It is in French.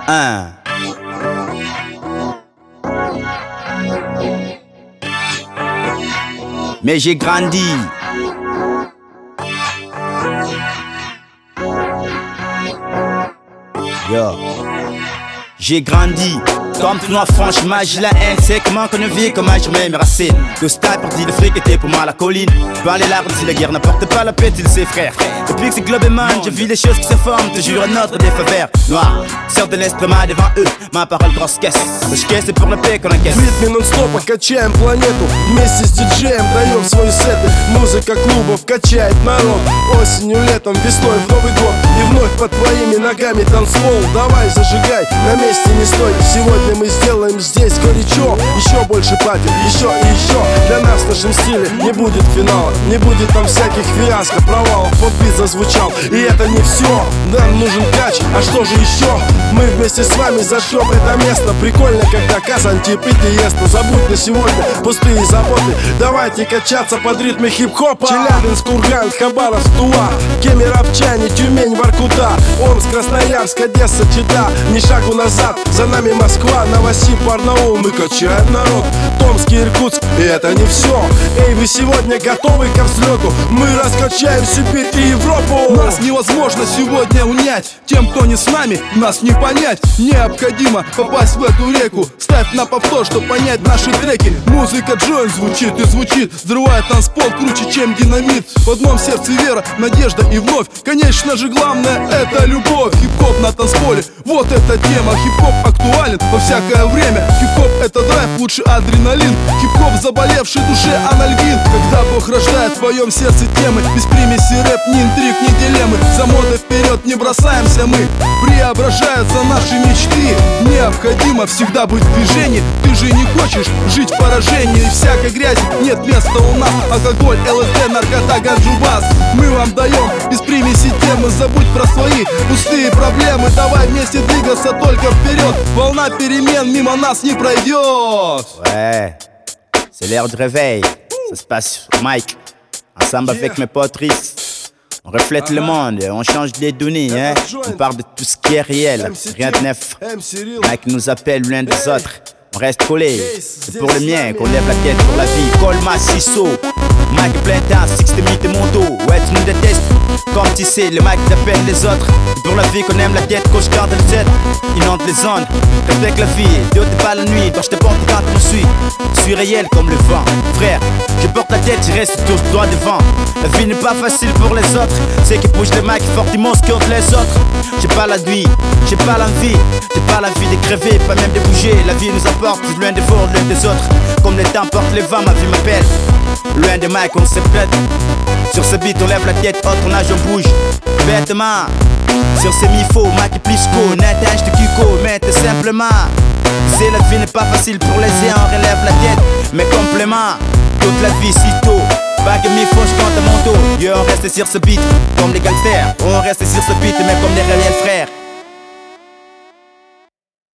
Hein. Mais j'ai grandi. Yo. J'ai grandi. Comme tout noir franchement j'ai la haine. C'est comment qu'on vit, comment je remets mes racines. Que stade parti le fric était pour moi la colline. Pas les larmes si la guerre n'apporte pas la paix, il sait frère. Depuis que c'est globe et man, je vis les choses qui se forment. Toujours un autre des faveurs noirs. Sors de l'instrument devant eux, ma parole grosse caisse. Je caisse c'est pour la paix qu'on encaisse. В ритме нон-стопа качаем планету. Вместе с диджеем даем свои сеты. Музыка клубов качает народ. Осенью, летом, весной в Новый год. И вновь под твоими ногами танцпол. Давай зажигай, на месте не стой. Сегодня мы сделаем здесь горячо. Еще больше пати, еще и еще. Для нас в нашем стиле не будет финала. Не будет там всяких фиаско, провалов. Поп-бит зазвучал, и это не все. Нам нужен кач, а что же еще? Мы вместе с вами зажжем это место. Прикольно, когда Казань тип и Тиеста. Забудь на сегодня пустые заботы. Давайте качаться под ритмы хип-хопа. Челябинск, Курган, Хабаровск, Тула, Кемеровчане, Тюмень, Воркута, Омск, Красноярск, Одесса, Чита. Ни шагу назад, за нами Москва, Новосиб, Барнаул. Мы качаем народ. Томск, Иркутск, и это не все. Эй, вы сегодня готовы ко взлету? Мы раскачаем Сибирь и Европу. Нас невозможно сегодня унять. Тем, кто не с нами, нас не понять. Необходимо попасть в эту реку. Ставь на повтор, чтобы понять наши треки. Музыка Джоин звучит и звучит. Взрывает танцпол круче, чем динамит. В одном сердце вера, надежда и вновь. Конечно же главное это любовь. Хип-хоп на танцполе, вот эта тема. Хип-хоп актуален во всякое время. Хип-хоп это драйв, лучше адреналин. Хип-хоп в заболевшей душе анальгин. Когда Бог рождает в твоем сердце темы. Без примеси рэп, ни интриг, ни дилеммы. За модой вперед не бросаемся мы. Преображаются наши мечты. Необходимо всегда быть в движении. Ты же не хочешь жить в поражении. Всякой грязи нет места у нас. Алкоголь, ЛСД, наркота, ганджубас. Мы вам даем без примеси темы. Забудь про свои пустые проблемы. Давай вместе двигаться только вперед. Волна перемен мимо нас не пройдет. Ouais, c'est l'heure du réveil. Ça se passe sur Mike. Ensemble avec mes potes Riss. On reflète le monde, on change les données, hein. On parle de tout ce qui est réel, rien de neuf. Mike nous appelle l'un des autres. On reste collé, c'est pour le mien qu'on lève la tête pour la vie. Colma, Sisso, Mike plein temps, Six de mythe et mon dos. Ouais, tu nous détestes, comme tu sais, le Mike t'appelle les autres. C'est pour la vie qu'on aime la tête, qu'on se garde le jet. Inonde les zones, respecte la vie, t'es pas la nuit, donc je te porte quand tu me suis. Je suis réel comme le vent, frère. Je porte la tête, je reste toujours droit devant. La vie n'est pas facile pour les autres. C'est qui pousse les mecs fortement contre les autres. J'ai pas la nuit, j'ai pas l'envie. J'ai pas l'envie de crever, pas même de bouger. La vie nous apporte loin des forts, loin des autres. Comme le temps porte les vents, ma vie m'appelle. Loin de Mike, on se plaît. Sur ce beat, on lève la tête, autre nage, on bouge. Bêtement. Sur ces mi-faux, Mike plus qu'au. N'intage de Kiko, mais tout simplement. C'est la vie n'est pas facile pour les uns, on relève la tête. Mais complément, toute la vie si tôt. Bague mi-faux, je compte à mon dos. Yo, on reste sur ce beat comme les gangsters. On reste sur ce beat, mais comme les réels frères.